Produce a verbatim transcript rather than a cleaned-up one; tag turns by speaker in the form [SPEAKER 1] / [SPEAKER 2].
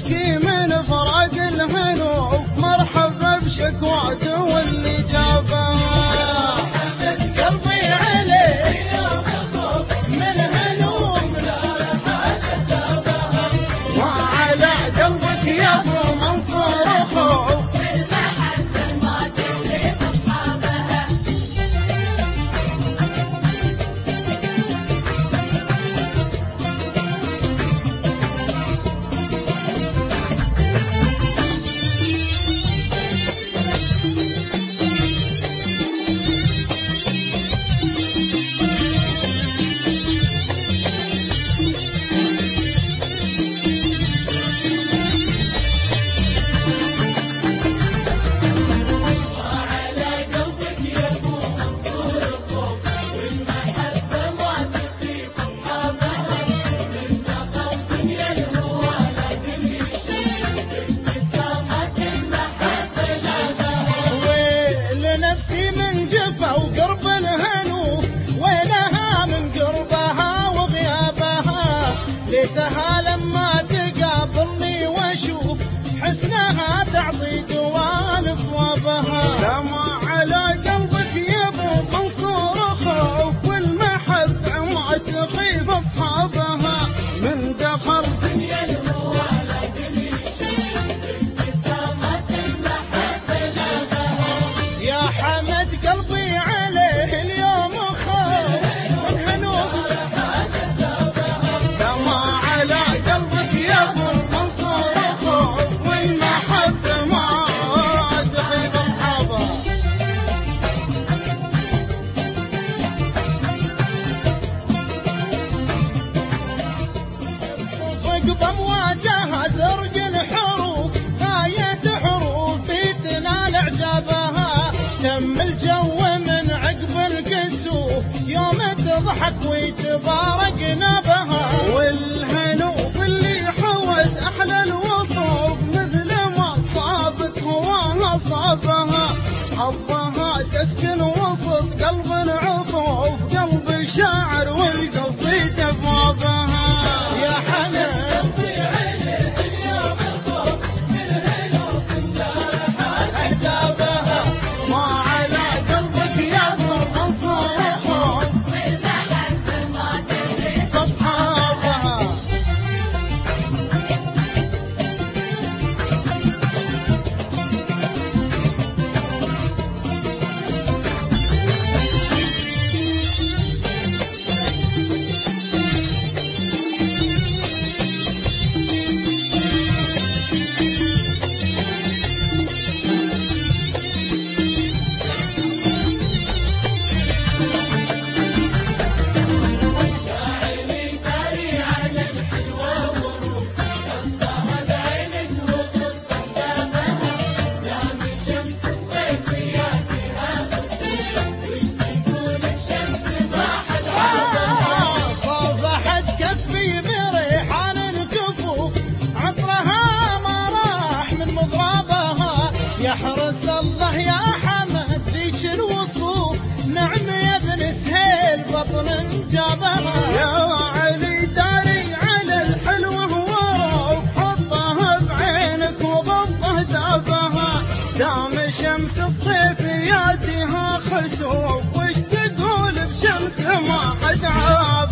[SPEAKER 1] تشكي من فراق الهنو، مرحبا بشكواته واللي جابها. قلبي عليه من هنوم لا حد جابها، وعلى قلبك يا ابو منصور خوف،
[SPEAKER 2] المحبة ما تغلب أصحابها.
[SPEAKER 1] نفسي من جفا وقرب الهنو، وينها من قربها وغيابها، ليتها لما تقابلني واشوف حسنها تعطي دوام صوابها. لما على قلبك يا ابو منصور خوف، والمحبة ما تخيب اصحابها، من دخل
[SPEAKER 2] دنيا الهوى لازم يشوف ابتسامة المحبة جابها.
[SPEAKER 1] يا حمد قلبي عليه اليوم خوف من هنوف، لما على قلبك يا ابو منصور خوف، والمحبة ما تخيب اصحابها. يصطفق بمواجهها زرق الحروف، غاية حروفي تنال اعجابها، تم الجو من عقب الكسوف، يوم تضحك ويتبارك نبها، والهنوف اللي حوت احلى الوصوف، مثل ما صابك هواها صابها، حظها تسكن وسط قلب العطوف، قلب الشاعر والقصيدة بابها. يا حمد يحرس الله يا حمد ذيك الوصوف، نعم يا ابن سهيل بطن جابها. يا علي داري على الحلوة وروف، حطها بعينك وغضه دابها، دام شمس الصيف ياتيها خسوف، وش تقول بشمس ما حد عاب.